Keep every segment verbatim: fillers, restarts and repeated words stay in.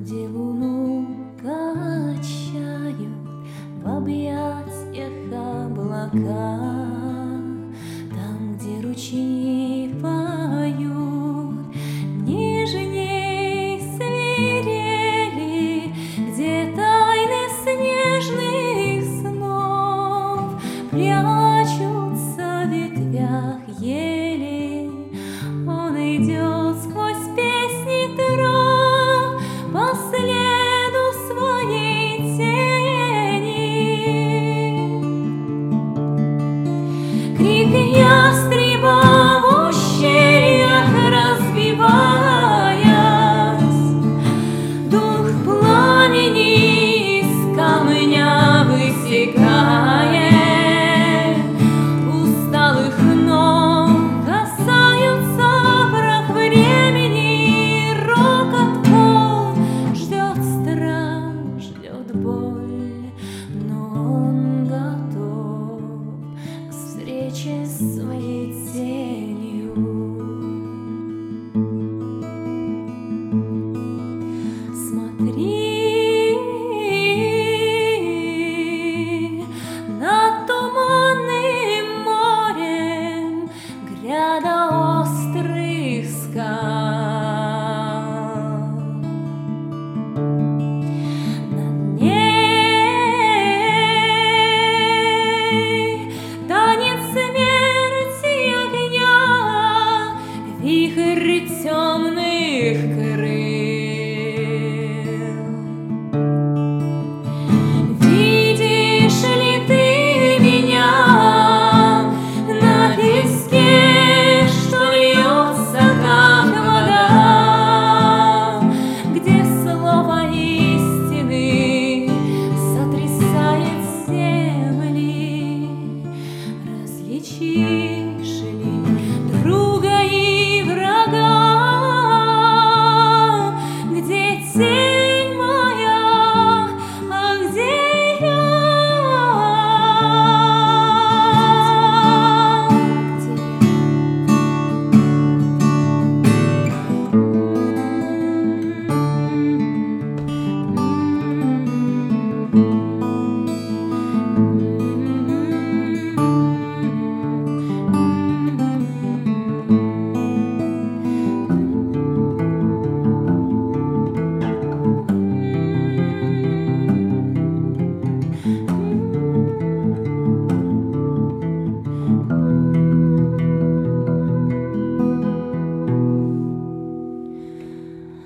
где луну качают в объятиях облака, там, где ручьи поют нежней свирели, где тайны снежных снов прячутся в ветвях ели. Он идет сквозь песни трав по следу своей тени. Крик ястреба в ущельях разбиваясь, дух пламени из камня высекает, усталых ног касаются прах времени, рокот волн ждет страх, ждет боль, но он готов к встрече с своей тенью. Смотри над туманным морем, гряда острых скал. Над ней танец смерти огня, вихрь темных крыл. Видишь ли ты меня на песке, что льется, как вода, где слово истины сотрясает земли? Различишь ли друга и врага, где тень моя, а где я? Где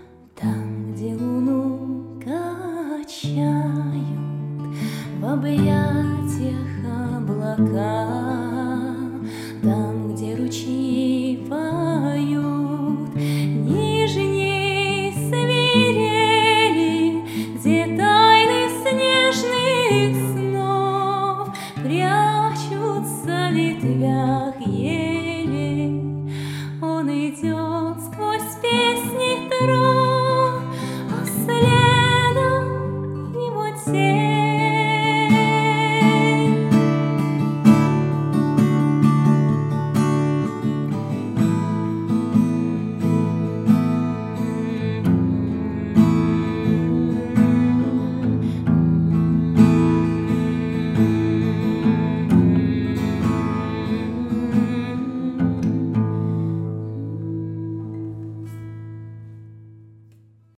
там, где луну качают в объятиях